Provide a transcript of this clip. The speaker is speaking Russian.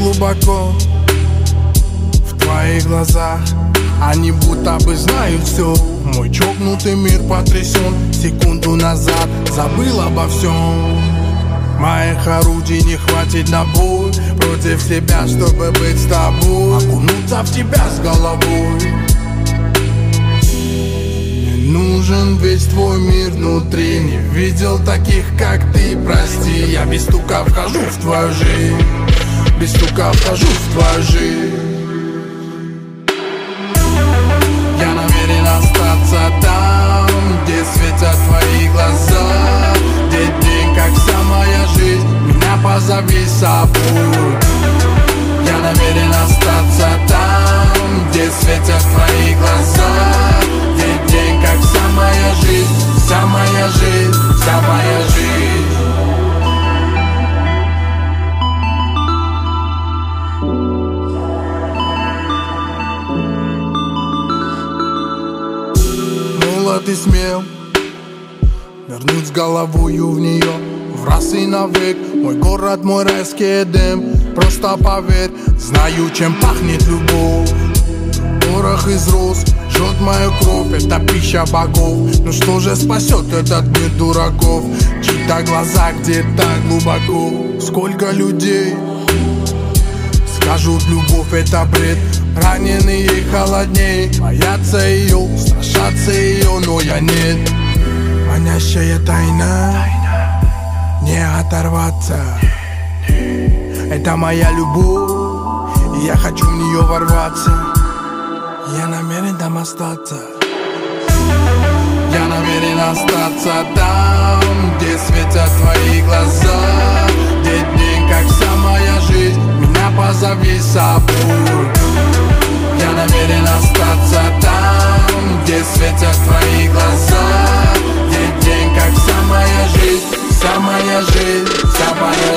глубоко в твоих глазах. Они будто бы знают все. Мой чокнутый мир потрясен. Секунду назад забыл обо всем. Моих орудий не хватит на бой против себя, чтобы быть с тобой. Окунуться в тебя с головой. Мне нужен весь твой мир внутри. Не видел таких, как ты, прости. Я без стука вхожу в твою жизнь. Без стука вхожу в твою жизнь. Я намерен остаться там, где светят твои глаза, где день, как вся моя жизнь. Меня позови с собой. Я намерен остаться там, где светят твои глаза, где день, как вся моя жизнь. Вся моя жизнь, вся моя жизнь. Молод и смел вернуть с головою в нее в раз и навек. Мой город, мой райский Эдем. Просто поверь, знаю, чем пахнет любовь. Порох из роз жжет мою кровь. Это пища богов. Ну что же спасет этот мир дураков? Чьи-то глаза где-то глубоко. Сколько людей скажут, любовь это бред. Раненые холодней, боятся ее, страшатся ее, но я нет. Манящая тайна, не оторваться. Это моя любовь, и я хочу в нее ворваться. Я намерен там остаться. Я намерен остаться там, где светят твои глаза, где день, как вся моя жизнь. Меня позови с собой. Я намерен остаться там, где светят твои глаза, где день, как вся моя жизнь. Вся моя жизнь, вся моя жизнь.